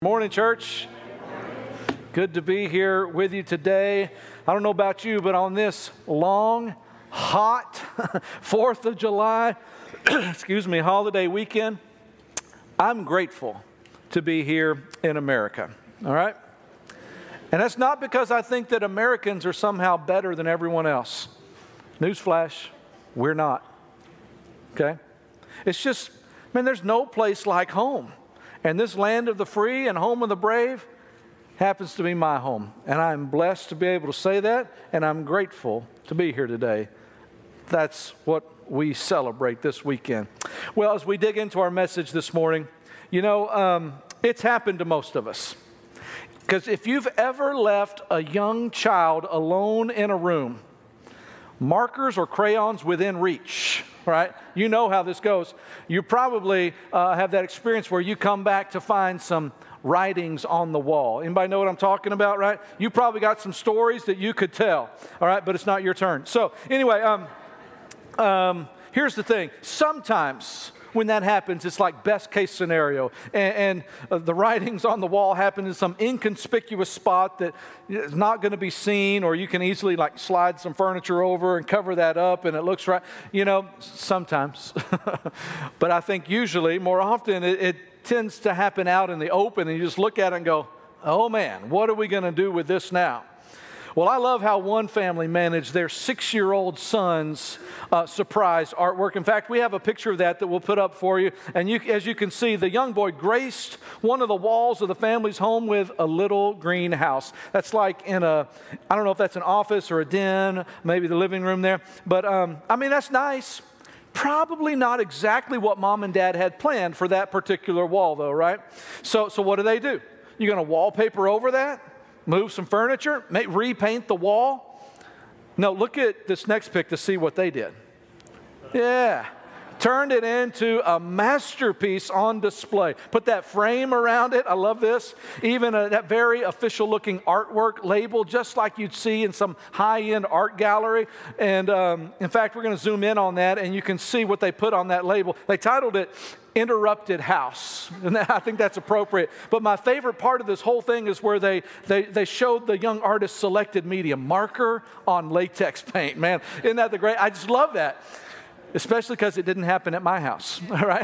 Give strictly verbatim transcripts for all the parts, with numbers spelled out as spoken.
Morning, church. Good to be here with you today. I don't know about you, but on this long, hot fourth of July, excuse me, holiday weekend, I'm grateful to be here in America, all right? And that's not because I think that Americans are somehow better than everyone else. Newsflash, we're not, okay? It's just, man, there's no place like home. And this land of the free and home of the brave happens to be my home. And I'm blessed to be able to say that, and I'm grateful to be here today. That's what we celebrate this weekend. Well, as we dig into our message this morning, you know, um, it's happened to most of us. Because if you've ever left a young child alone in a room, markers or crayons within reach, right? You know how this goes. You probably uh, have that experience where you come back to find some writings on the wall. Anybody know what I'm talking about, right? You probably got some stories that you could tell, all right? But it's not your turn. So anyway, um, um, here's the thing. Sometimes when that happens, it's like best case scenario. And, and uh, the writings on the wall happen in some inconspicuous spot that is not going to be seen, or you can easily like slide some furniture over and cover that up and it looks right. You know, sometimes. But I think usually, more often, it, it tends to happen out in the open and you just look at it and go, oh man, what are we going to do with this now? Well, I love how one family managed their six-year-old son's uh, surprise artwork. In fact, we have a picture of that that we'll put up for you. And you, as you can see, the young boy graced one of the walls of the family's home with a little green house. That's like in a, I don't know if that's an office or a den, maybe the living room there. But, um, I mean, that's nice. Probably not exactly what mom and dad had planned for that particular wall, though, right? So, so what do they do? You're going to wallpaper over that? Move some furniture, make, repaint the wall. No, look at this next pic to see what they did. Yeah, turned it into a masterpiece on display. Put that frame around it. I love this. Even a, that very official looking artwork label, just like you'd see in some high-end art gallery. And um, in fact, we're going to zoom in on that and you can see what they put on that label. They titled it Interrupted House, and I think that's appropriate. But my favorite part of this whole thing is where they, they, they showed the young artist's selected medium, marker on latex paint. Man, isn't that the great? I just love that, especially because it didn't happen at my house, all right?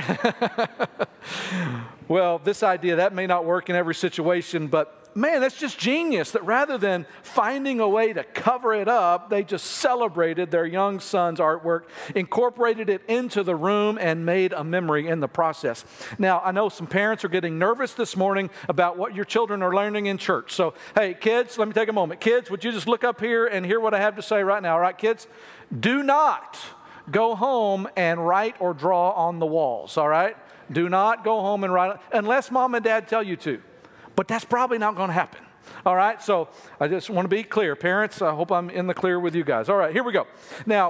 Well, this idea, that may not work in every situation, but man, that's just genius that rather than finding a way to cover it up, they just celebrated their young son's artwork, incorporated it into the room, and made a memory in the process. Now, I know some parents are getting nervous this morning about what your children are learning in church. So, hey, kids, let me take a moment. Kids, would you just look up here and hear what I have to say right now, all right, kids? Do not go home and write or draw on the walls, all right? Do not go home and write, unless mom and dad tell you to. But that's probably not going to happen. All right, so I just want to be clear. Parents, I hope I'm in the clear with you guys. All right, here we go. Now,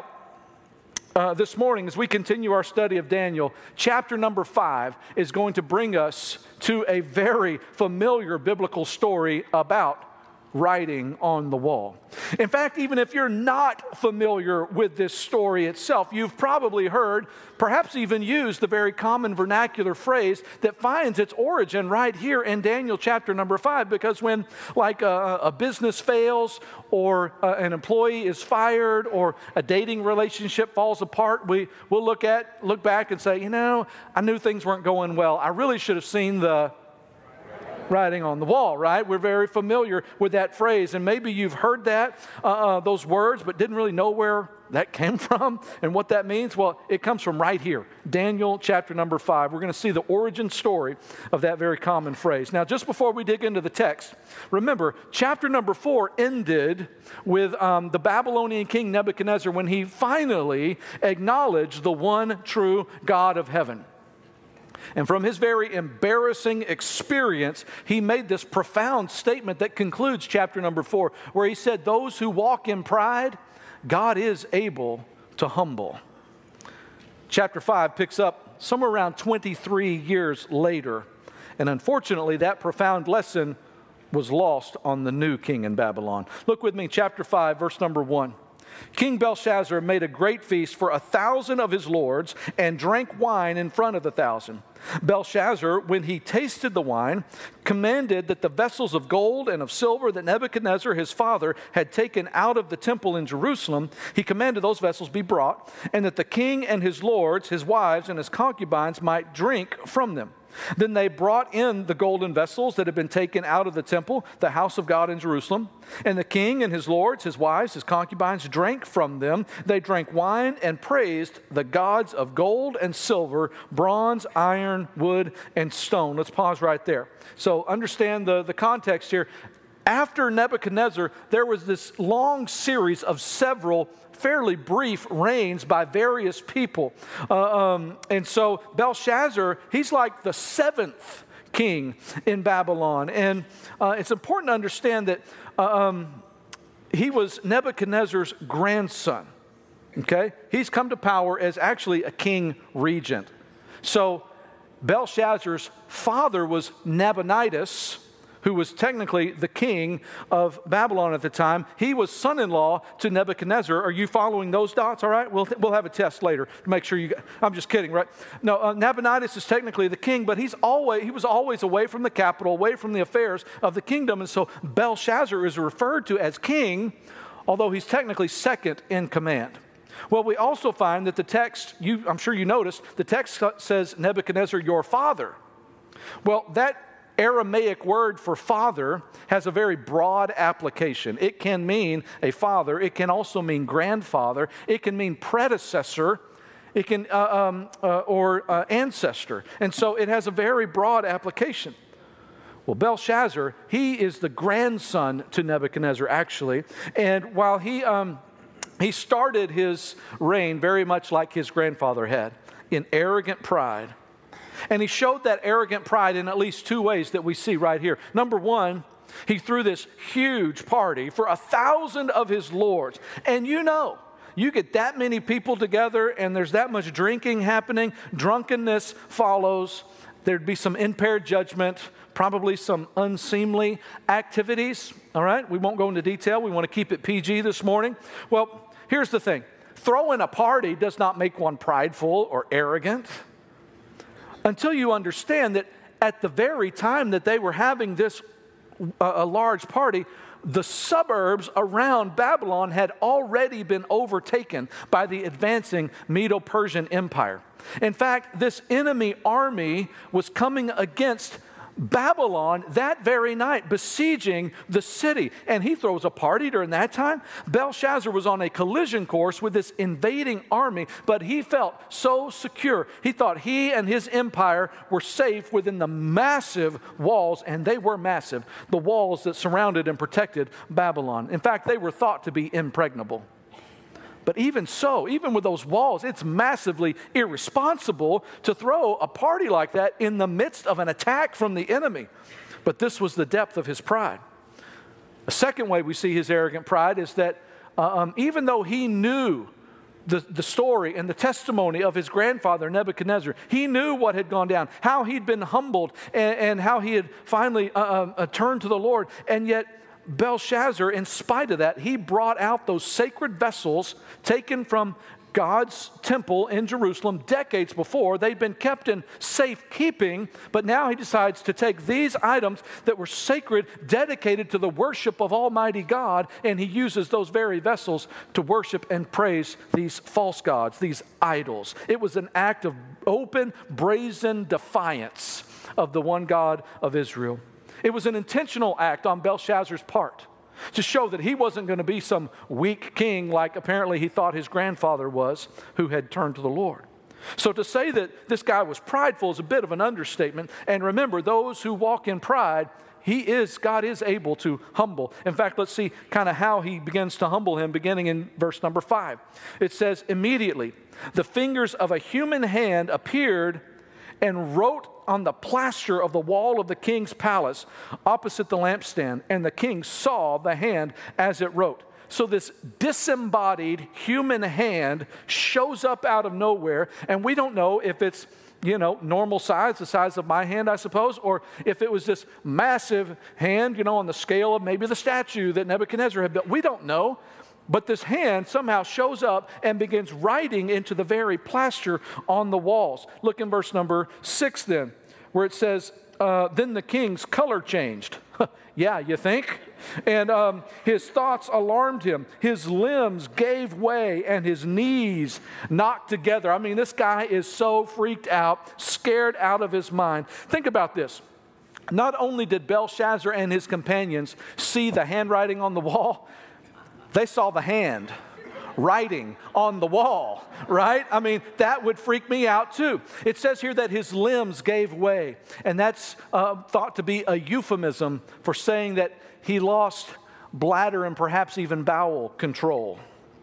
uh, this morning, as we continue our study of Daniel, chapter number five is going to bring us to a very familiar biblical story about writing on the wall. In fact, even if you're not familiar with this story itself, you've probably heard, perhaps even used the very common vernacular phrase that finds its origin right here in Daniel chapter number five, because when like a, a business fails, or uh, an employee is fired, or a dating relationship falls apart, we will look at look back and say, you know, I knew things weren't going well. I really should have seen the writing on the wall, right? We're very familiar with that phrase, and maybe you've heard that, uh, uh, those words, but didn't really know where that came from and what that means. Well, it comes from right here, Daniel chapter number five. We're going to see the origin story of that very common phrase. Now, just before we dig into the text, remember, chapter number four ended with um, the Babylonian king Nebuchadnezzar when he finally acknowledged the one true God of heaven. And from his very embarrassing experience, he made this profound statement that concludes chapter number four, where he said, those who walk in pride, God is able to humble. Chapter five picks up somewhere around twenty-three years later. And unfortunately, that profound lesson was lost on the new king in Babylon. Look with me, chapter five, verse number one. King Belshazzar made a great feast for a thousand of his lords and drank wine in front of the thousand. Belshazzar, when he tasted the wine, commanded that the vessels of gold and of silver that Nebuchadnezzar his father had taken out of the temple in Jerusalem, he commanded those vessels be brought, and that the king and his lords, his wives, and his concubines might drink from them. Then they brought in the golden vessels that had been taken out of the temple, the house of God in Jerusalem. And the king and his lords, his wives, his concubines drank from them. They drank wine and praised the gods of gold and silver, bronze, iron, wood, and stone. Let's pause right there. So understand the, the context here. After Nebuchadnezzar, there was this long series of several fairly brief reigns by various people. Uh, um, and so Belshazzar, he's like the seventh king in Babylon. And uh, it's important to understand that uh, um, he was Nebuchadnezzar's grandson. Okay? He's come to power as actually a king regent. So Belshazzar's father was Nabonidus, who was technically the king of Babylon at the time. He was son-in-law to Nebuchadnezzar. Are you following those dots? All right, we'll, we'll have a test later to make sure you get, I'm just kidding, right? No, uh, Nabonidus is technically the king, but he's always, he was always away from the capital, away from the affairs of the kingdom. And so Belshazzar is referred to as king, although he's technically second in command. Well, we also find that the text, you, I'm sure you noticed, the text says Nebuchadnezzar, your father. Well, that Aramaic word for father has a very broad application. It can mean a father. It can also mean grandfather. It can mean predecessor. It can, uh, um, uh, or uh, ancestor. And so it has a very broad application. Well, Belshazzar, he is the grandson to Nebuchadnezzar, actually. And while he, um, he started his reign very much like his grandfather had, in arrogant pride. And he showed that arrogant pride in at least two ways that we see right here. Number one, he threw this huge party for a thousand of his lords. And you know, you get that many people together and there's that much drinking happening, drunkenness follows, there'd be some impaired judgment, probably some unseemly activities. All right, we won't go into detail. We want to keep it P G this morning. Well, here's the thing. Throwing a party does not make one prideful or arrogant, until you understand that at the very time that they were having this uh, a large party, the suburbs around Babylon had already been overtaken by the advancing Medo-Persian Empire. In fact, this enemy army was coming against Babylon that very night, besieging the city. And he throws a party during that time. Belshazzar was on a collision course with this invading army, but he felt so secure. He thought he and his empire were safe within the massive walls, and they were massive, the walls that surrounded and protected Babylon. In fact, they were thought to be impregnable. But even so, even with those walls, it's massively irresponsible to throw a party like that in the midst of an attack from the enemy. But this was the depth of his pride. A second way we see his arrogant pride is that uh, um, even though he knew the, the story and the testimony of his grandfather Nebuchadnezzar, he knew what had gone down, how he'd been humbled, and, and how he had finally uh, uh, turned to the Lord, and yet Belshazzar, in spite of that, he brought out those sacred vessels taken from God's temple in Jerusalem decades before. They'd been kept in safekeeping, but now he decides to take these items that were sacred, dedicated to the worship of Almighty God, and he uses those very vessels to worship and praise these false gods, these idols. It was an act of open, brazen defiance of the one God of Israel. It was an intentional act on Belshazzar's part to show that he wasn't going to be some weak king like apparently he thought his grandfather was, who had turned to the Lord. So to say that this guy was prideful is a bit of an understatement. And remember, those who walk in pride, he is, God is able to humble. In fact, let's see kind of how he begins to humble him, beginning in verse number five. It says, immediately the fingers of a human hand appeared and wrote on the plaster of the wall of the king's palace opposite the lampstand, and the king saw the hand as it wrote. So this disembodied human hand shows up out of nowhere, and we don't know if it's, you know, normal size, the size of my hand, I suppose, or if it was this massive hand, you know, on the scale of maybe the statue that Nebuchadnezzar had built. We don't know. But this hand somehow shows up and begins writing into the very plaster on the walls. Look in verse number six then, where it says, uh, then the king's color changed. Yeah, you think? And um, his thoughts alarmed him. His limbs gave way and his knees knocked together. I mean, this guy is so freaked out, scared out of his mind. Think about this. Not only did Belshazzar and his companions see the handwriting on the wall, they saw the hand writing on the wall, right? I mean, that would freak me out too. It says here that his limbs gave way, and that's uh, thought to be a euphemism for saying that he lost bladder and perhaps even bowel control.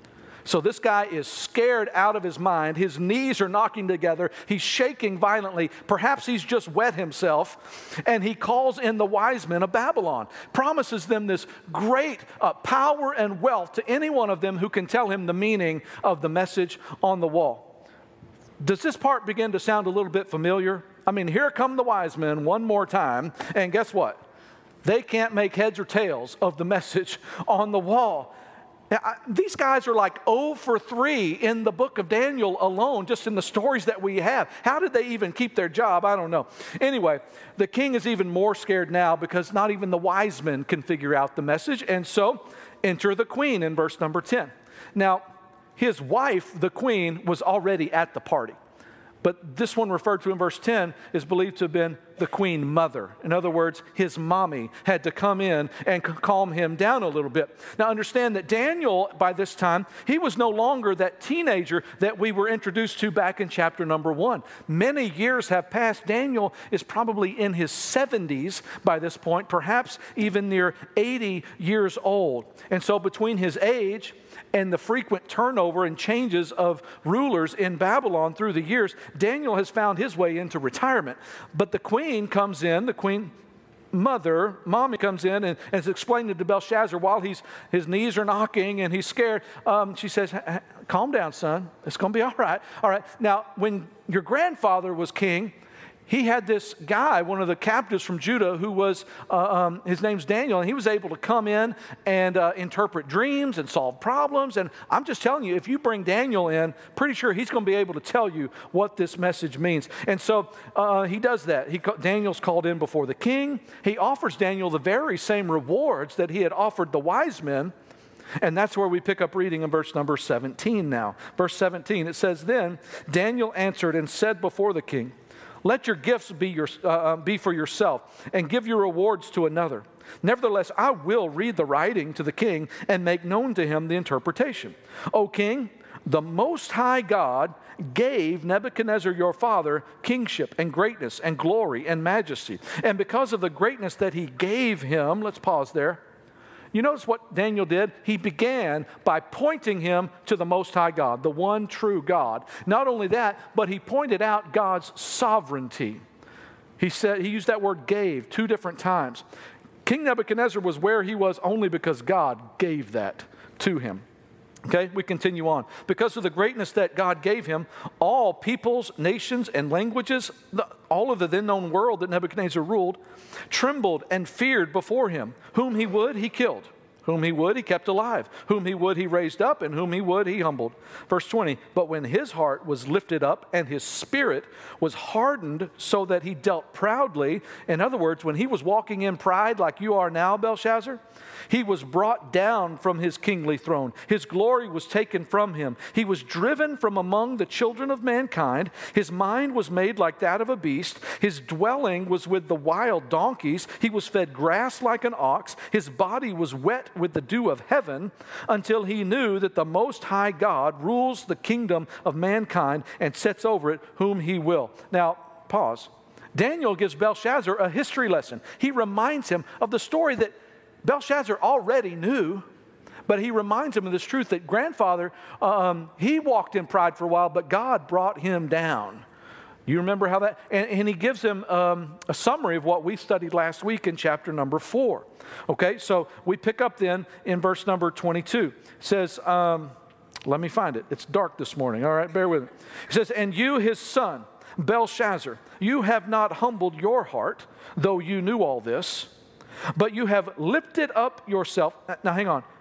So this guy is scared out of his mind. His knees are knocking together. He's shaking violently. Perhaps he's just wet himself. And he calls in the wise men of Babylon, promises them this great uh, power and wealth to any one of them who can tell him the meaning of the message on the wall. Does this part begin to sound a little bit familiar? I mean, here come the wise men one more time. And guess what? They can't make heads or tails of the message on the wall. Now, I, these guys are like oh for three in the book of Daniel alone, just in the stories that we have. How did they even keep their job? I don't know. Anyway, the king is even more scared now because not even the wise men can figure out the message. And so, enter the queen in verse number ten. Now, his wife, the queen, was already at the party. But this one referred to in verse ten is believed to have been the queen mother. In other words, his mommy had to come in and calm him down a little bit. Now understand that Daniel, by this time, he was no longer that teenager that we were introduced to back in chapter number one. Many years have passed. Daniel is probably in his seventies by this point, perhaps even near eighty years old. And so between his age and the frequent turnover and changes of rulers in Babylon through the years, Daniel has found his way into retirement. But the queen comes in, the queen mother, mommy comes in and, and is explaining to Belshazzar while he's, his knees are knocking and he's scared. Um, she says, calm down, son. It's going to be all right. All right. Now, when your grandfather was king, he had this guy, one of the captives from Judah, who was, uh, um, his name's Daniel, and he was able to come in and uh, interpret dreams and solve problems. And I'm just telling you, if you bring Daniel in, pretty sure he's going to be able to tell you what this message means. And so uh, he does that. He, Daniel's called in before the king. He offers Daniel the very same rewards that he had offered the wise men. And that's where we pick up reading in verse number seventeen now. Verse seventeen, it says, then Daniel answered and said before the king, let your gifts be, your, uh, be for yourself, and give your rewards to another. Nevertheless, I will read the writing to the king and make known to him the interpretation. O king, the Most High God gave Nebuchadnezzar your father kingship and greatness and glory and majesty. And because of the greatness that he gave him, let's pause there. You notice what Daniel did? He began by pointing him to the Most High God, the one true God. Not only that, but he pointed out God's sovereignty. He said, he used that word gave two different times. King Nebuchadnezzar was where he was only because God gave that to him. Okay, we continue on. Because of the greatness that God gave him, all peoples, nations, and languages, all of the then known world that Nebuchadnezzar ruled, trembled and feared before him. Whom he would, he killed. Whom he would, he kept alive. Whom he would, he raised up. And whom he would, he humbled. Verse twenty, but when his heart was lifted up and his spirit was hardened so that he dealt proudly, in other words, when he was walking in pride like you are now, Belshazzar, he was brought down from his kingly throne. His glory was taken from him. He was driven from among the children of mankind. His mind was made like that of a beast. His dwelling was with the wild donkeys. He was fed grass like an ox. His body was wet with the dew of heaven, until he knew that the Most High God rules the kingdom of mankind and sets over it whom he will. Now, pause. Daniel gives Belshazzar a history lesson. He reminds him of the story that Belshazzar already knew, but he reminds him of this truth that grandfather, um, he walked in pride for a while, but God brought him down. You remember how that, and, and he gives him um, a summary of what we studied last week in chapter number four. Okay, so we pick up then in verse number twenty-two. It says, um, let me find it. It's dark this morning. All right, bear with me. It says, and you, his son, Belshazzar, you have not humbled your heart, though you knew all this, but you have lifted up yourself. Now, hang on.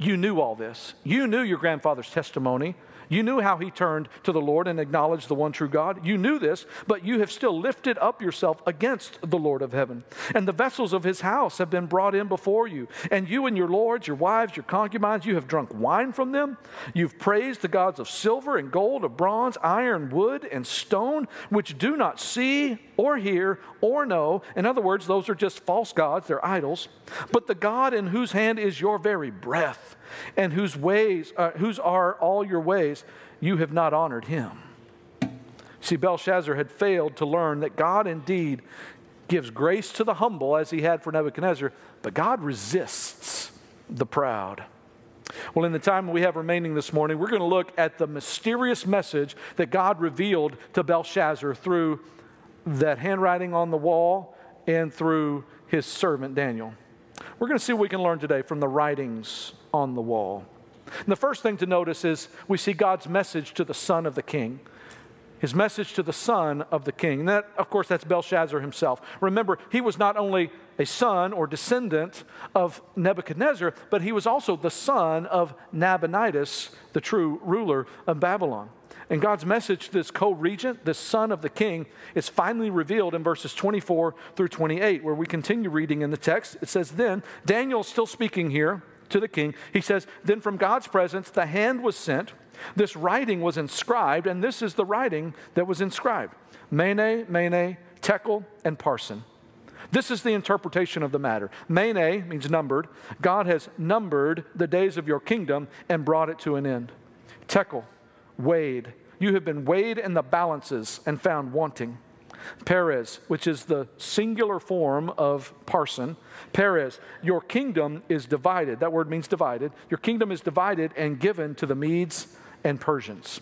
you knew all this. You knew your grandfather's testimony. You knew how he turned to the Lord and acknowledged the one true God. You knew this, but you have still lifted up yourself against the Lord of heaven. And the vessels of his house have been brought in before you. And you and your lords, your wives, your concubines, you have drunk wine from them. You've praised the gods of silver and gold, of bronze, iron, wood, and stone, which do not see or hear or know. In other words, those are just false gods. They're idols. But the God in whose hand is your very breath, and whose ways, uh, whose are all your ways, you have not honored him. See, Belshazzar had failed to learn that God indeed gives grace to the humble, as he had for Nebuchadnezzar, but God resists the proud. Well, in the time we have remaining this morning, we're going to look at the mysterious message that God revealed to Belshazzar through that handwriting on the wall and through his servant Daniel. We're going to see what we can learn today from the writings on the wall. And the first thing to notice is we see God's message to the son of the king. His message to the son of the king. And that, of course, that's Belshazzar himself. Remember, he was not only a son or descendant of Nebuchadnezzar, but he was also the son of Nabonidus, the true ruler of Babylon. And God's message to this co-regent, this son of the king, is finally revealed in verses twenty-four through twenty-eight, where we continue reading in the text. It says, then, Daniel's still speaking here to the king. He says, then from God's presence, the hand was sent. This writing was inscribed, and this is the writing that was inscribed. Mene, Mene, Tekel, and Parsin. This is the interpretation of the matter. Mene means numbered. God has numbered the days of your kingdom and brought it to an end. Tekel, weighed. You have been weighed in the balances and found wanting. Perez, which is the singular form of Parsin. Perez, your kingdom is divided. That word means divided. Your kingdom is divided and given to the Medes and Persians.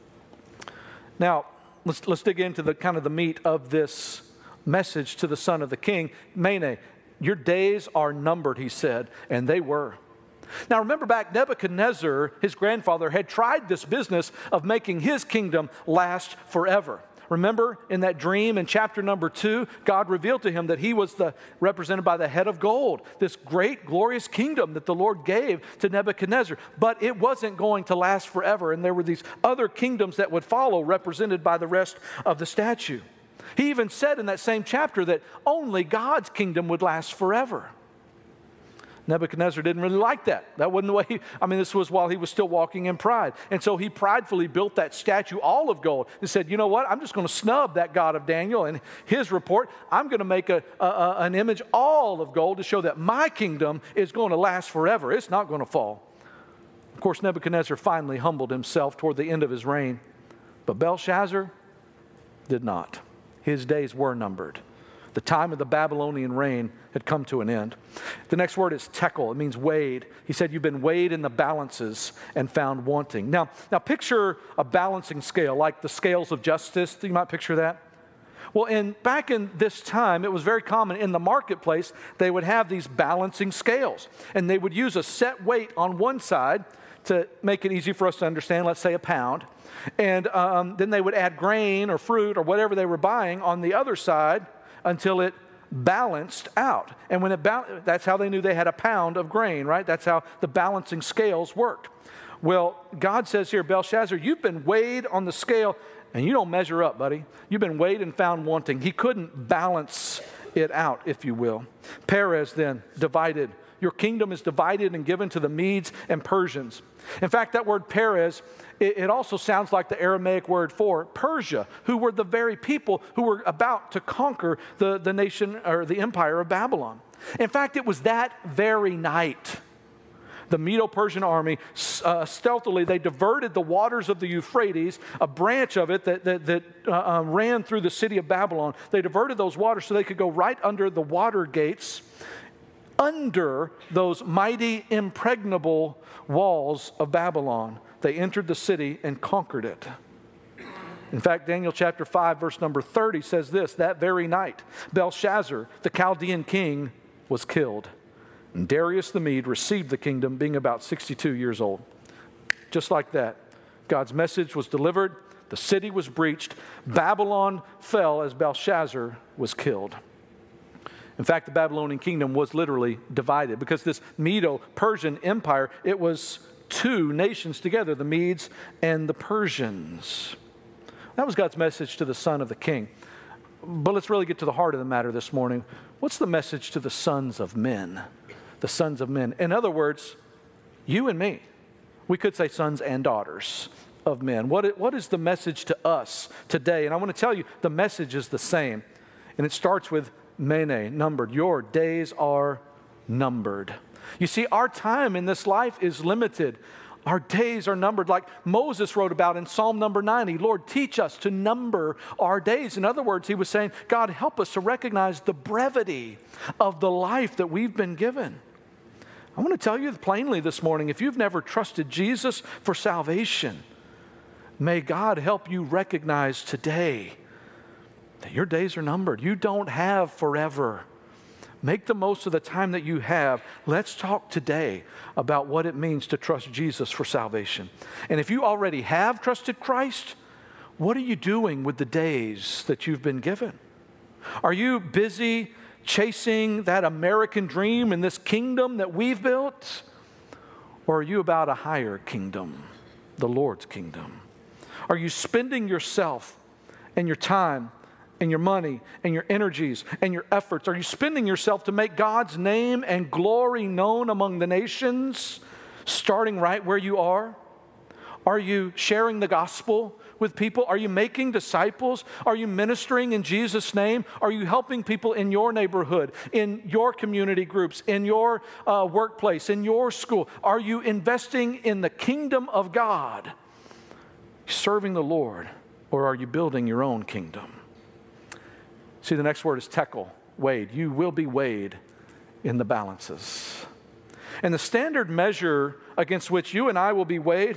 Now, let's, let's dig into the kind of the meat of this message to the son of the king. Mene, your days are numbered, he said, and they were. Now remember back, Nebuchadnezzar, his grandfather, had tried this business of making his kingdom last forever. Remember in that dream in chapter number two, God revealed to him that he was the represented by the head of gold, this great glorious kingdom that the Lord gave to Nebuchadnezzar. But it wasn't going to last forever, and there were these other kingdoms that would follow, represented by the rest of the statue. He even said in that same chapter that only God's kingdom would last forever. Nebuchadnezzar didn't really like that. That wasn't the way he, I mean, this was while he was still walking in pride. And so he pridefully built that statue all of gold and said, you know what, I'm just going to snub that God of Daniel and his report. I'm going to make a, a, an image all of gold to show that my kingdom is going to last forever. It's not going to fall. Of course, Nebuchadnezzar finally humbled himself toward the end of his reign. But Belshazzar did not. His days were numbered. The time of the Babylonian reign had come to an end. The next word is tekel. It means weighed. He said, you've been weighed in the balances and found wanting. Now, now picture a balancing scale, like the scales of justice. You might picture that. Well, in, back in this time, it was very common in the marketplace, they would have these balancing scales. And they would use a set weight on one side to make it easy for us to understand, let's say a pound. And um, then they would add grain or fruit or whatever they were buying on the other side until it balanced out. And when it ba- that's how they knew they had a pound of grain, right? That's how the balancing scales worked. Well, God says here, Belshazzar, you've been weighed on the scale and you don't measure up, buddy. You've been weighed and found wanting. He couldn't balance it out, if you will. Perez then, divided. Your kingdom is divided and given to the Medes and Persians. In fact, that word Perez, it, it also sounds like the Aramaic word for Persia, who were the very people who were about to conquer the, the nation or the empire of Babylon. In fact, it was that very night the Medo-Persian army, uh, stealthily, they diverted the waters of the Euphrates, a branch of it that, that, that uh, uh, ran through the city of Babylon. They diverted those waters so they could go right under the water gates, under those mighty, impregnable walls of Babylon. They entered the city and conquered it. In fact, Daniel chapter five, verse number thirty says this, that very night, Belshazzar, the Chaldean king, was killed. And Darius the Mede received the kingdom, being about sixty-two years old. Just like that, God's message was delivered, the city was breached, Babylon fell as Belshazzar was killed. In fact, the Babylonian kingdom was literally divided because this Medo-Persian empire, it was two nations together, the Medes and the Persians. That was God's message to the son of the king. But let's really get to the heart of the matter this morning. What's the message to the sons of men? The sons of men. In other words, you and me. We could say sons and daughters of men. What, what is the message to us today? And I want to tell you, the message is the same. And it starts with mene, numbered. Your days are numbered. You see, our time in this life is limited. Our days are numbered, like Moses wrote about in Psalm number ninety. Lord, teach us to number our days. In other words, he was saying, God, help us to recognize the brevity of the life that we've been given. I want to tell you plainly this morning, if you've never trusted Jesus for salvation, may God help you recognize today that your days are numbered. You don't have forever. Make the most of the time that you have. Let's talk today about what it means to trust Jesus for salvation. And if you already have trusted Christ, what are you doing with the days that you've been given? Are you busy chasing that American dream in this kingdom that we've built? Or are you about a higher kingdom, the Lord's kingdom? Are you spending yourself and your time and your money and your energies and your efforts? Are you spending yourself to make God's name and glory known among the nations, starting right where you are? Are you sharing the gospel with people? Are you making disciples? Are you ministering in Jesus' name? Are you helping people in your neighborhood, in your community groups, in your uh, workplace, in your school? Are you investing in the kingdom of God, serving the Lord, or are you building your own kingdom? See, the next word is tekel, weighed. You will be weighed in the balances. And the standard measure against which you and I will be weighed,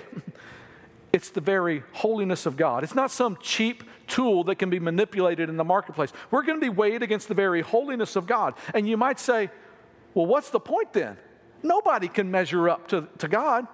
it's the very holiness of God. It's not some cheap tool that can be manipulated in the marketplace. We're going to be weighed against the very holiness of God. And you might say, well, what's the point then? Nobody can measure up to, to God.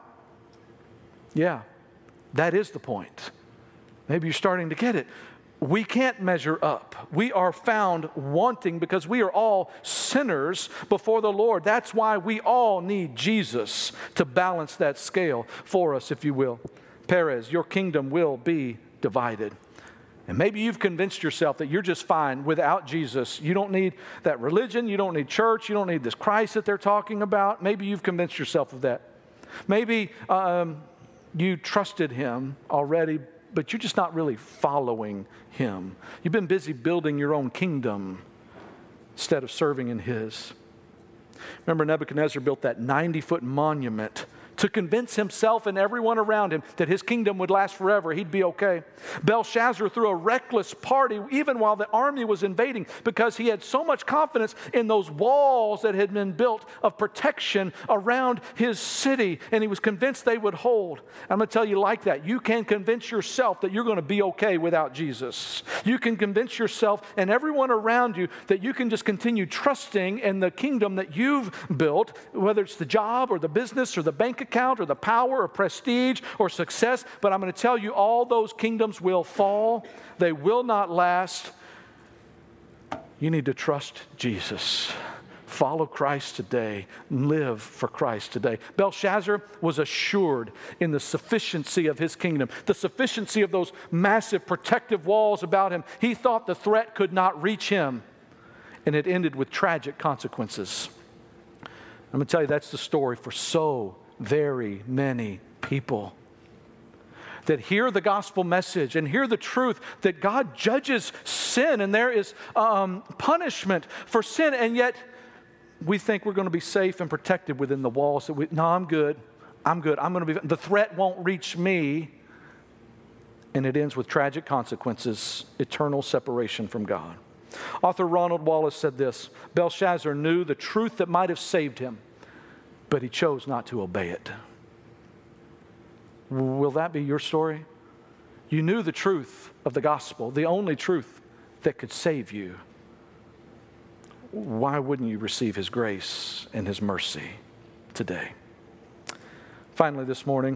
Yeah, that is the point. Maybe you're starting to get it. We can't measure up. We are found wanting because we are all sinners before the Lord. That's why we all need Jesus to balance that scale for us, if you will. Perez, your kingdom will be divided. And maybe you've convinced yourself that you're just fine without Jesus. You don't need that religion. You don't need church. You don't need this Christ that they're talking about. Maybe you've convinced yourself of that. Maybe um, you trusted him already, but you're just not really following him. You've been busy building your own kingdom instead of serving in his. Remember, Nebuchadnezzar built that ninety-foot monument to convince himself and everyone around him that his kingdom would last forever. He'd be okay. Belshazzar threw a reckless party even while the army was invading because he had so much confidence in those walls that had been built of protection around his city, and he was convinced they would hold. I'm going to tell you like that. You can convince yourself that you're going to be okay without Jesus. You can convince yourself and everyone around you that you can just continue trusting in the kingdom that you've built, whether it's the job or the business or the bank account or the power or prestige or success. But I'm going to tell you, all those kingdoms will fall. They will not last. You need to trust Jesus. Follow Christ today. Live for Christ today. Belshazzar was assured in the sufficiency of his kingdom, the sufficiency of those massive protective walls about him. He thought the threat could not reach him, and it ended with tragic consequences. I'm going to tell you, that's the story for so very many people that hear the gospel message and hear the truth that God judges sin and there is um, punishment for sin, and yet we think we're going to be safe and protected within the walls. That we, no, I'm good. I'm good. I'm going to be. The threat won't reach me, and it ends with tragic consequences, eternal separation from God. Author Ronald Wallace said this: Belshazzar knew the truth that might have saved him, but he chose not to obey it. Will that be your story? You knew the truth of the gospel, the only truth that could save you. Why wouldn't you receive his grace and his mercy today? Finally, this morning,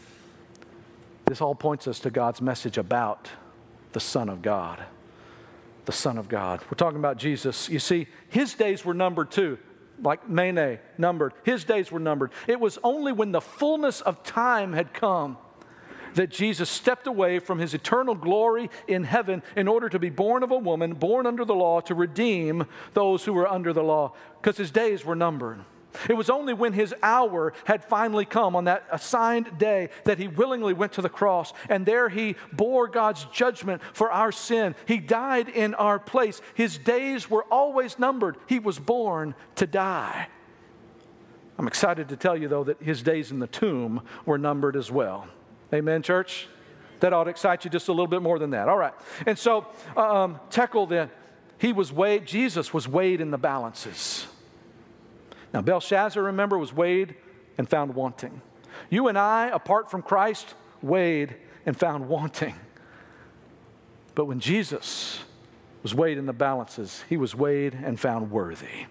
this all points us to God's message about the Son of God. the Son of God. We're talking about Jesus. You see, his days were numbered too, like Mene, numbered. His days were numbered. It was only when the fullness of time had come that Jesus stepped away from his eternal glory in heaven in order to be born of a woman, born under the law, to redeem those who were under the law, because his days were numbered. It was only when his hour had finally come on that assigned day that he willingly went to the cross, and there he bore God's judgment for our sin. He died in our place. His days were always numbered. He was born to die. I'm excited to tell you, though, that his days in the tomb were numbered as well. Amen, church? That ought to excite you just a little bit more than that. All right. And so, um, Tekel then, he was weighed, Jesus was weighed in the balances. Now, Belshazzar, remember, was weighed and found wanting. You and I, apart from Christ, weighed and found wanting. But when Jesus was weighed in the balances, he was weighed and found worthy.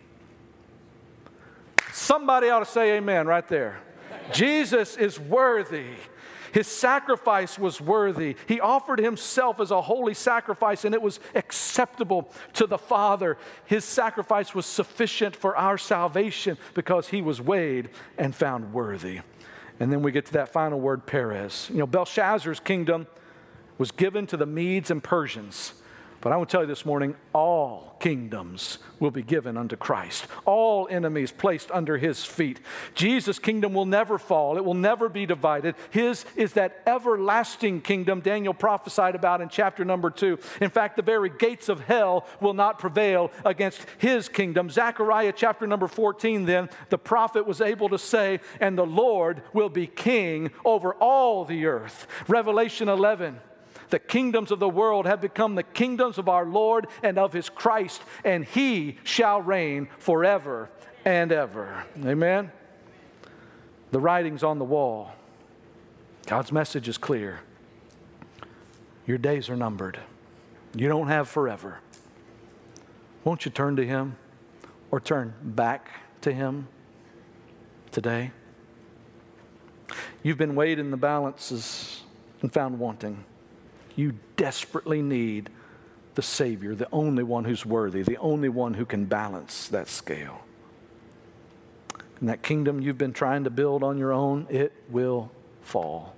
Somebody ought to say amen right there. Jesus is worthy. His sacrifice was worthy. He offered himself as a holy sacrifice, and it was acceptable to the Father. His sacrifice was sufficient for our salvation because he was weighed and found worthy. And then we get to that final word, Perez. You know, Belshazzar's kingdom was given to the Medes and Persians. But I will tell you this morning, all kingdoms will be given unto Christ. All enemies placed under his feet. Jesus' kingdom will never fall. It will never be divided. His is that everlasting kingdom Daniel prophesied about in chapter number two. In fact, the very gates of hell will not prevail against his kingdom. Zechariah chapter number fourteen then, the prophet was able to say, and the Lord will be king over all the earth. Revelation eleven. The kingdoms of the world have become the kingdoms of our Lord and of his Christ, and he shall reign forever and ever. Amen? The writing's on the wall. God's message is clear. Your days are numbered. You don't have forever. Won't you turn to him or turn back to him today? You've been weighed in the balances and found wanting. You desperately need the Savior, the only one who's worthy, the only one who can balance that scale. And that kingdom you've been trying to build on your own, it will fall.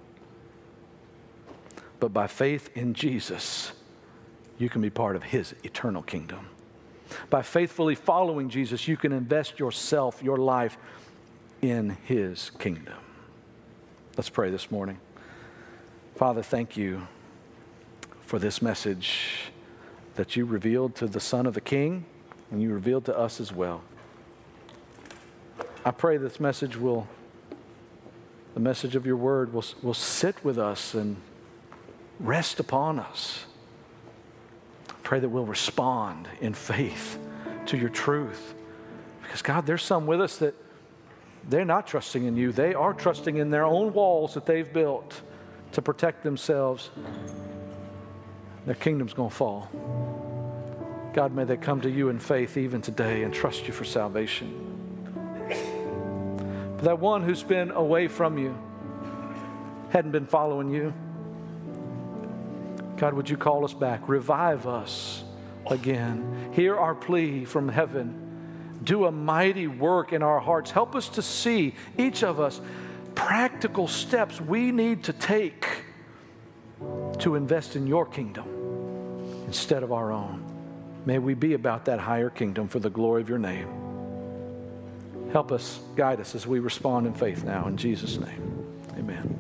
But by faith in Jesus, you can be part of his eternal kingdom. By faithfully following Jesus, you can invest yourself, your life, in his kingdom. Let's pray this morning. Father, thank you for this message that you revealed to the Son of the King, and you revealed to us as well. I pray this message will, the message of your word will, will sit with us and rest upon us. I pray that we'll respond in faith to your truth. Because God, there's some with us that they're not trusting in you. They are trusting in their own walls that they've built to protect themselves. Their kingdom's going to fall. God, may they come to you in faith even today and trust you for salvation. For that one who's been away from you, hadn't been following you, God, would you call us back? Revive us again. Hear our plea from heaven. Do a mighty work in our hearts. Help us to see, each of us, practical steps we need to take to invest in your kingdom instead of our own. May we be about that higher kingdom for the glory of your name. Help us, guide us as we respond in faith now. In Jesus' name, amen.